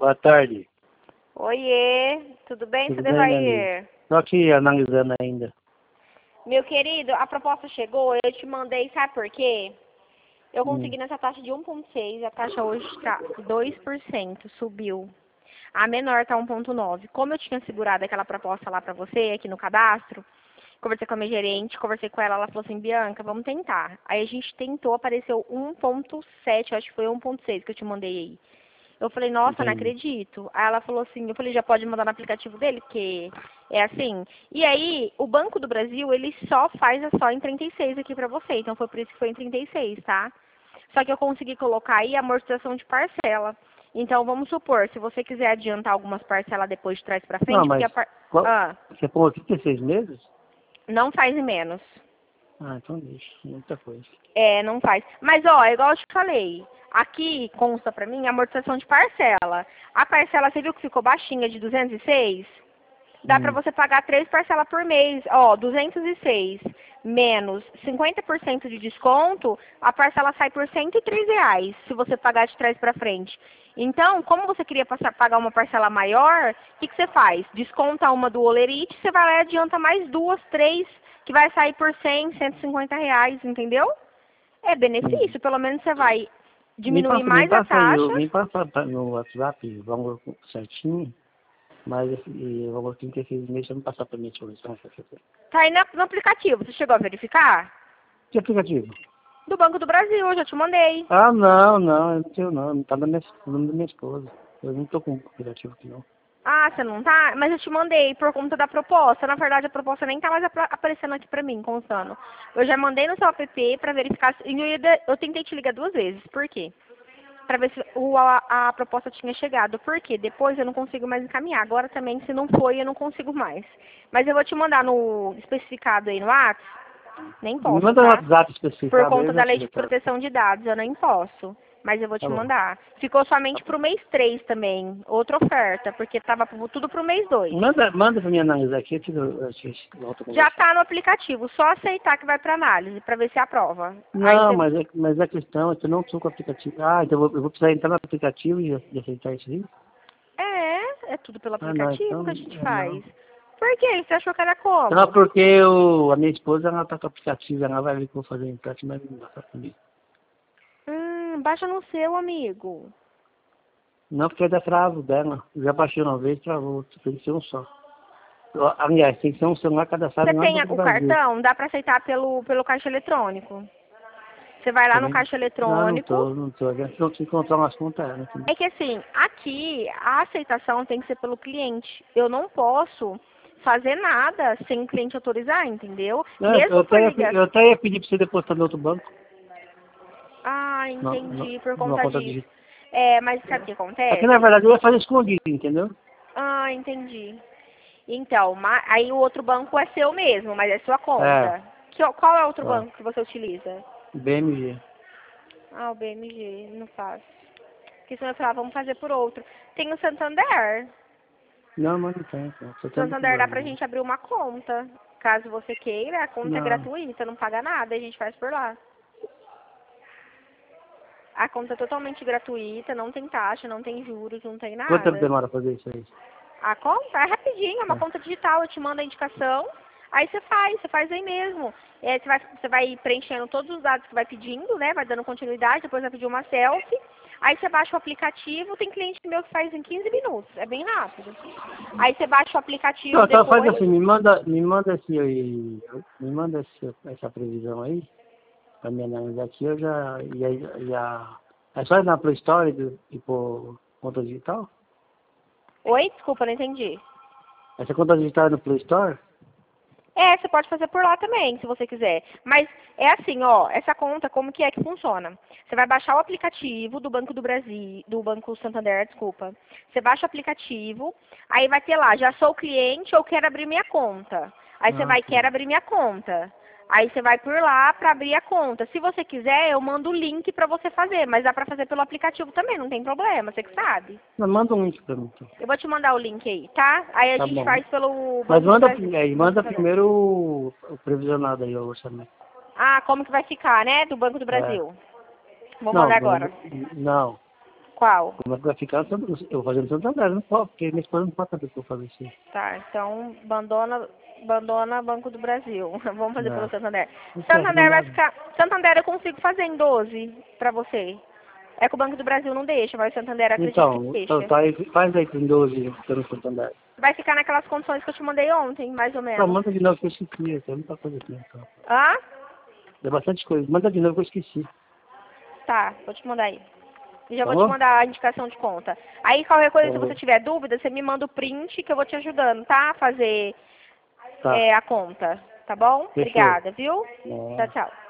Boa tarde. Oiê, tudo bem, Tudo seu bem, Devair? Estou aqui analisando ainda. Meu querido, a proposta chegou, eu te mandei, sabe por quê? Eu Hum. consegui nessa taxa de 1,6, a taxa hoje está 2%, subiu. A menor está 1,9. Como eu tinha segurado aquela proposta lá pra você, aqui no cadastro, conversei com a minha gerente, conversei com ela, ela falou assim, Bianca, vamos tentar. Aí a gente tentou, apareceu 1,7, eu acho que foi 1,6 que eu te mandei aí. Eu falei, nossa, não Entendi. acredito. Aí ela falou assim, eu falei, já pode mandar no aplicativo dele, porque é assim. E aí, o Banco do Brasil, ele só faz só em 36 aqui pra você. Então foi por isso que foi em 36, tá? Só que eu consegui colocar aí a amortização de parcela. Então, vamos supor, se você quiser adiantar algumas parcelas depois de trás pra Não, frente, porque mas você pôs 36 meses? não faz em menos. Ah, então deixa. Muita coisa. É, não faz. Mas, ó, igual eu te falei, aqui consta pra mim a amortização de parcela. A parcela, você viu que ficou baixinha de 206? Dá pra você pagar 3 parcelas por mês. Ó, 206 menos 50% de desconto, a parcela sai por R$ 103, se você pagar de trás pra frente. Então, como você queria pagar uma parcela maior, o que você faz? Desconta uma do Olerite, você vai lá e adianta mais duas, três, que vai sair por R$ 100, R$ 150, entendeu? É benefício, pelo menos você vai diminuir Me mais a passa aí, taxa. me passa no WhatsApp o valor certinho, mas o valor 36 meses você não passar para mim, deixa eu ver se eu acho. Tá aí no aplicativo, você chegou a verificar? Que aplicativo? Do Banco do Brasil, eu já te mandei. Ah, não, eu não tenho não tá no nome da minha esposa. Eu não tô com o aplicativo aqui não. Ah, você não tá? Mas eu te mandei por conta da proposta. Na verdade, a proposta nem tá mais aparecendo aqui pra mim, constando. Eu já mandei no seu app pra verificar. Eu tentei te ligar 2 vezes. Por quê? Pra ver se a proposta tinha chegado. Por quê? Depois eu não consigo mais encaminhar. Agora também, se não foi, eu não consigo mais. Mas eu vou te mandar no especificado aí no WhatsApp. Nem Me posso, manda no tá? WhatsApp Por especificado aí, eu conta já da lei te de retorno. proteção de dados, eu nem posso. Mas eu vou te Tá bom. mandar. Ficou somente pro mês 3 também. Outra oferta, porque tava tudo pro mês 2. Manda pra mim analisar aqui, eu volto a Já conversar. tá no aplicativo, só aceitar que vai pra análise, pra ver se aprova. Aí Não, você... mas a questão é que eu não estou com o aplicativo. Ah, então eu vou precisar entrar no aplicativo e aceitar isso aí? É tudo pelo Ah, não, aplicativo então, que a gente não. faz. Por quê? Você achou que era Não, como? porque a minha esposa, ela tá com o aplicativo, ela vai ver que eu vou fazer o empréstimo, mas não dá pra comigo. Baixa no seu, amigo. Não, porque é da travo dela. Eu já baixei uma vez, travou, tem que ser um só. Aliás, tem que ser um celular cadastrado Você lá no tem Banco do o Brasil. cartão? Dá pra aceitar pelo caixa eletrônico. Você vai lá no Também. caixa Não, eletrônico. não tô. A gente não tinha que encontrar umas contas, né? É que assim, aqui a aceitação tem que ser pelo cliente. Eu não posso fazer nada sem o cliente autorizar, entendeu? Não, Mesmo por eu ligação. até ia pedir pra você depositar no outro banco. Ah, Não, entendi, por numa conta conta disso. digital. É, mas sabe o que É que na acontece? verdade eu ia fazer escondido, entendeu? Ah, entendi. Então, aí o outro banco é seu mesmo, mas é sua É, conta. Qual é o outro ó, banco que você utiliza? BMG. Ah, o BMG, não faço. Porque senão eu falava, vamos fazer por outro. Tem o Santander. Não, mas não tem, cara. Você tem muito Santander dá pra Brasil. gente abrir uma conta. Caso você queira, a conta é Não. gratuita, não paga nada, a gente faz por lá. A conta é totalmente gratuita, não tem taxa, não tem juros, não tem Quanto tempo nada. demora pra fazer isso aí? A conta é rapidinho, é uma É. conta digital, eu te mando a indicação, aí você faz aí mesmo. Você vai preenchendo todos os dados que vai pedindo, né? Vai dando continuidade, depois vai pedir uma selfie. Aí você baixa o aplicativo, tem cliente meu que faz em 15 minutos, é bem rápido. Aí você baixa o aplicativo Não, então faz depois. assim, me manda essa previsão aí, pra me analisar aqui, eu já, é só ir na Play Store e pôr conta digital? Oi, desculpa, não entendi. Essa conta digital é no Play Store? É, você pode fazer por lá também, se você quiser. Mas é assim, ó, essa conta, como que é que funciona? Você vai baixar o aplicativo do Banco do Brasil, do Banco Santander, desculpa. Você baixa o aplicativo, aí vai ter lá, já sou cliente ou quero abrir minha conta. Aí você Ah, vai, tá. quero abrir minha conta. Aí você vai por lá para abrir a conta. Se você quiser, eu mando o link para você fazer, mas dá para fazer pelo aplicativo também, não tem problema, você que sabe. Não, manda um link pra mim, então. Eu vou te mandar o link aí, tá? Aí a Tá gente bom. faz pelo Mas Banco do Brasil. Banco manda Santander. primeiro o previsionado aí, o orçamento. Ah, como que vai ficar, né? Do Banco do É. Brasil. Vou Não, mandar agora. não. Qual? Como é que vai ficar? Eu vou fazer no Santander, não pode, porque minha esposa não pode saber que eu vou fazer isso. Tá, então abandona Banco do Brasil. Vamos fazer pelo Não. Santander. Não quero, não Santander vai dá. ficar. Santander eu consigo fazer em 12 pra você. É que o Banco do Brasil não deixa, mas o Santander acredito que Então deixa. tá aí, faz aí com 12 pelo Santander. Vai ficar naquelas condições que eu te mandei ontem, mais ou Então, menos. manda de novo que eu esqueci, tem muita coisa aqui. Então. Ah? É bastante coisa. Manda de novo que eu esqueci. Tá, vou te mandar aí. E já Tá vou te bom? mandar a indicação de conta. Aí qualquer coisa, Tá se você bom. tiver dúvida, você me manda o print que eu vou te ajudando, tá? A fazer Tá. a conta. Tá bom? Fechou. Obrigada, viu? Tchau, É. tchau.